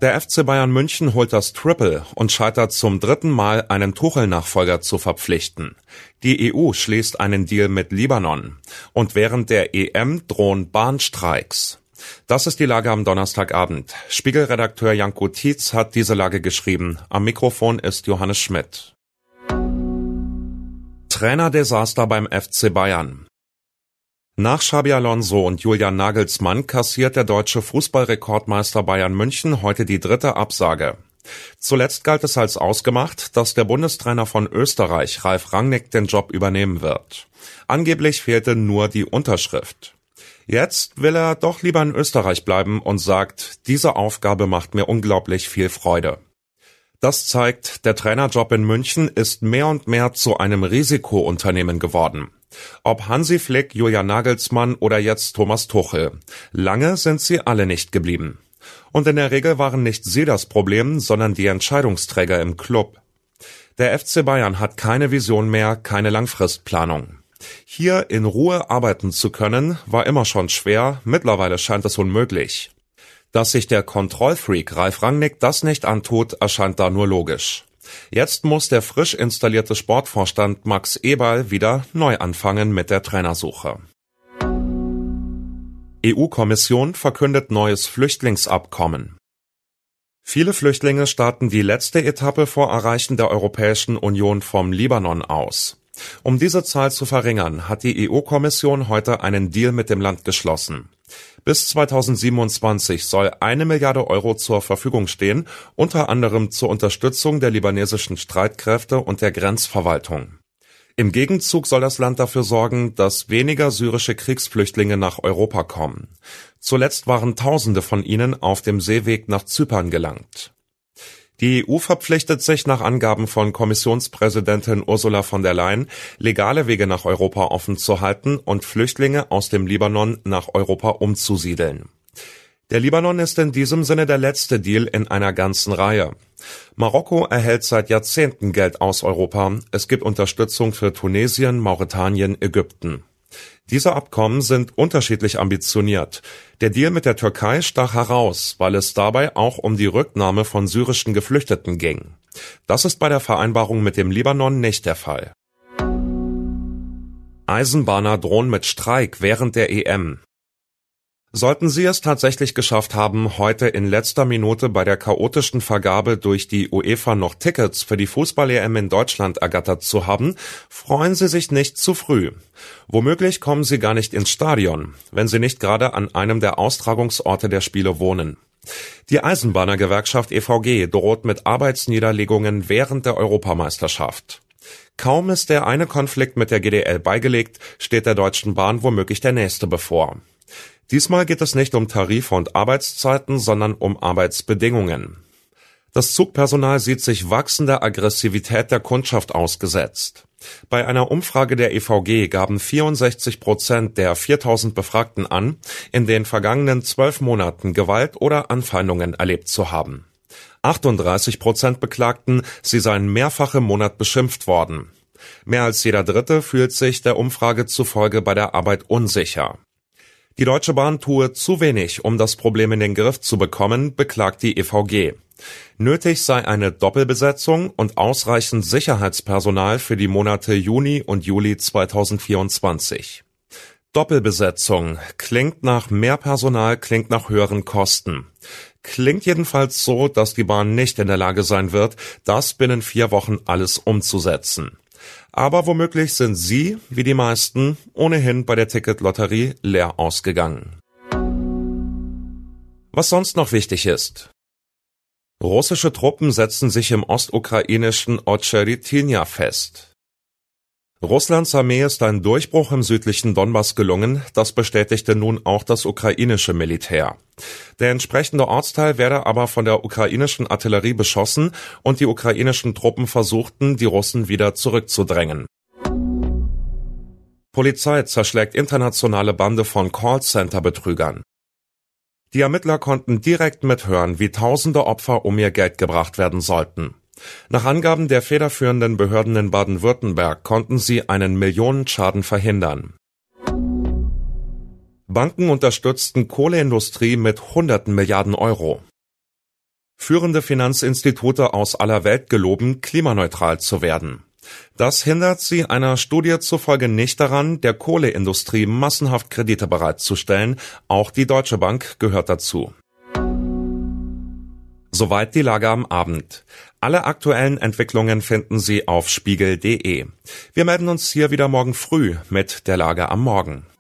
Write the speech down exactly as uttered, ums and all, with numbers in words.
Der F C Bayern München holt das Triple und scheitert zum dritten Mal, einen Tuchel-Nachfolger zu verpflichten. Die E U schließt einen Deal mit Libanon. Und während der E M drohen Bahnstreiks. Das ist die Lage am Donnerstagabend. Spiegel-Redakteur Janko Tietz hat diese Lage geschrieben. Am Mikrofon ist Johannes Schmidt. Trainerdesaster beim F C Bayern. Nach Xabi Alonso und Julian Nagelsmann kassiert der deutsche Fußballrekordmeister Bayern München heute die dritte Absage. Zuletzt galt es als ausgemacht, dass der Bundestrainer von Österreich, Ralf Rangnick, den Job übernehmen wird. Angeblich fehlte nur die Unterschrift. Jetzt will er doch lieber in Österreich bleiben und sagt, diese Aufgabe macht mir unglaublich viel Freude. Das zeigt, der Trainerjob in München ist mehr und mehr zu einem Risikounternehmen geworden. Ob Hansi Flick, Julian Nagelsmann oder jetzt Thomas Tuchel. Lange sind sie alle nicht geblieben. Und in der Regel waren nicht sie das Problem, sondern die Entscheidungsträger im Club. Der F C Bayern hat keine Vision mehr, keine Langfristplanung. Hier in Ruhe arbeiten zu können, war immer schon schwer, mittlerweile scheint es unmöglich. Dass sich der Kontrollfreak Ralf Rangnick das nicht antut, erscheint da nur logisch. Jetzt muss der frisch installierte Sportvorstand Max Eberl wieder neu anfangen mit der Trainersuche. E U-Kommission verkündet neues Flüchtlingsabkommen. Viele Flüchtlinge starten die letzte Etappe vor Erreichen der Europäischen Union vom Libanon aus. Um diese Zahl zu verringern, hat die E U-Kommission heute einen Deal mit dem Land geschlossen. Bis zweitausendsiebenundzwanzig soll eine Milliarde Euro zur Verfügung stehen, unter anderem zur Unterstützung der libanesischen Streitkräfte und der Grenzverwaltung. Im Gegenzug soll das Land dafür sorgen, dass weniger syrische Kriegsflüchtlinge nach Europa kommen. Zuletzt waren Tausende von ihnen auf dem Seeweg nach Zypern gelangt. Die E U verpflichtet sich nach Angaben von Kommissionspräsidentin Ursula von der Leyen, legale Wege nach Europa offen zu halten und Flüchtlinge aus dem Libanon nach Europa umzusiedeln. Der Libanon ist in diesem Sinne der letzte Deal in einer ganzen Reihe. Marokko erhält seit Jahrzehnten Geld aus Europa. Es gibt Unterstützung für Tunesien, Mauretanien, Ägypten. Diese Abkommen sind unterschiedlich ambitioniert. Der Deal mit der Türkei stach heraus, weil es dabei auch um die Rücknahme von syrischen Geflüchteten ging. Das ist bei der Vereinbarung mit dem Libanon nicht der Fall. Eisenbahner drohen mit Streik während der E M. Sollten sie es tatsächlich geschafft haben, heute in letzter Minute bei der chaotischen Vergabe durch die UEFA noch Tickets für die Fußball-E M in Deutschland ergattert zu haben, freuen sie sich nicht zu früh. Womöglich kommen sie gar nicht ins Stadion, wenn sie nicht gerade an einem der Austragungsorte der Spiele wohnen. Die Eisenbahnergewerkschaft E V G droht mit Arbeitsniederlegungen während der Europameisterschaft. Kaum ist der eine Konflikt mit der G D L beigelegt, steht der Deutschen Bahn womöglich der nächste bevor. Diesmal geht es nicht um Tarife und Arbeitszeiten, sondern um Arbeitsbedingungen. Das Zugpersonal sieht sich wachsender Aggressivität der Kundschaft ausgesetzt. Bei einer Umfrage der E V G gaben vierundsechzig Prozent der viertausend Befragten an, in den vergangenen zwölf Monaten Gewalt oder Anfeindungen erlebt zu haben. achtunddreißig Prozent beklagten, sie seien mehrfach im Monat beschimpft worden. Mehr als jeder Dritte fühlt sich der Umfrage zufolge bei der Arbeit unsicher. Die Deutsche Bahn tue zu wenig, um das Problem in den Griff zu bekommen, beklagt die E V G. Nötig sei eine Doppelbesetzung und ausreichend Sicherheitspersonal für die Monate Juni und Juli zweitausendvierundzwanzig. Doppelbesetzung klingt nach mehr Personal, klingt nach höheren Kosten. Klingt jedenfalls so, dass die Bahn nicht in der Lage sein wird, das binnen vier Wochen alles umzusetzen. Aber womöglich sind sie, wie die meisten, ohnehin bei der Ticketlotterie leer ausgegangen. Was sonst noch wichtig ist: Russische Truppen setzen sich im ostukrainischen Ocheritinya fest. Russlands Armee ist ein Durchbruch im südlichen Donbass gelungen, das bestätigte nun auch das ukrainische Militär. Der entsprechende Ortsteil werde aber von der ukrainischen Artillerie beschossen und die ukrainischen Truppen versuchten, die Russen wieder zurückzudrängen. Polizei zerschlägt internationale Bande von Callcenter-Betrügern. Die Ermittler konnten direkt mithören, wie tausende Opfer um ihr Geld gebracht werden sollten. Nach Angaben der federführenden Behörden in Baden-Württemberg konnten sie einen Millionenschaden verhindern. Banken unterstützten Kohleindustrie mit hunderten Milliarden Euro. Führende Finanzinstitute aus aller Welt geloben, klimaneutral zu werden. Das hindert sie einer Studie zufolge nicht daran, der Kohleindustrie massenhaft Kredite bereitzustellen. Auch die Deutsche Bank gehört dazu. Soweit die Lage am Abend. Alle aktuellen Entwicklungen finden Sie auf spiegel punkt de. Wir melden uns hier wieder morgen früh mit der Lage am Morgen.